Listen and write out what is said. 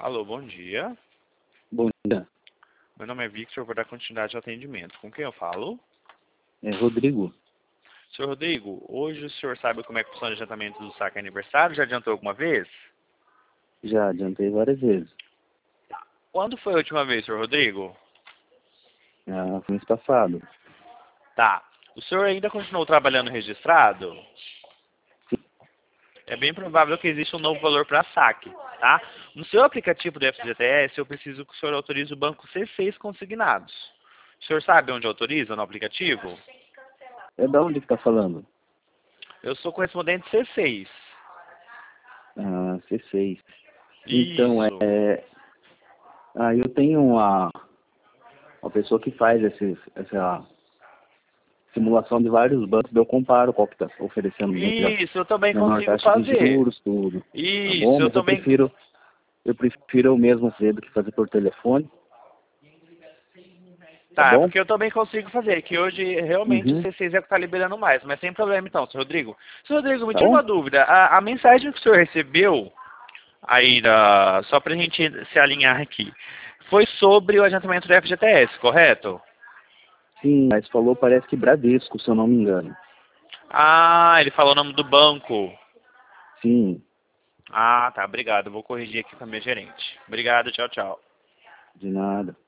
Alô, bom dia. Bom dia. Meu nome é Victor, vou dar continuidade ao atendimento. Com quem eu falo? É Rodrigo. Senhor Rodrigo, hoje o senhor sabe como é que funciona o adiantamento do saque aniversário? Já adiantou alguma vez? Já adiantei várias vezes. Quando foi a última vez, senhor Rodrigo? Foi mês passado. Tá. O senhor ainda continuou trabalhando registrado? Sim. É bem provável que exista um novo valor para saque, tá? No seu aplicativo do FGTS, eu preciso que o senhor autorize o banco C6 consignados. O senhor sabe onde autoriza no aplicativo? É da onde que tá falando? Eu sou correspondente C6. C6. Então, Isso. eu tenho uma pessoa que faz essa simulação de vários bancos, daí eu comparo qual que tá oferecendo Isso, eu também menor consigo taxa de fazer. juros, tudo. Tá Isso, bom? eu Mas eu também. prefiro eu mesmo ver do que fazer por telefone. Tá Tá, bom? porque eu também consigo fazer, que hoje realmente o Uhum. C6 é o que está liberando mais, mas sem problema então, senhor Rodrigo. Senhor Rodrigo, me Tá tira bom? uma dúvida. A mensagem que o senhor recebeu, aí, só para a gente se alinhar aqui, foi sobre o adiantamento do FGTS, correto? Sim, mas falou, parece que Bradesco, se eu não me engano. Ah, ele falou o nome do banco. Sim, Ah, tá, obrigado. Eu vou corrigir aqui com a minha gerente. Obrigado, tchau, tchau. de nada.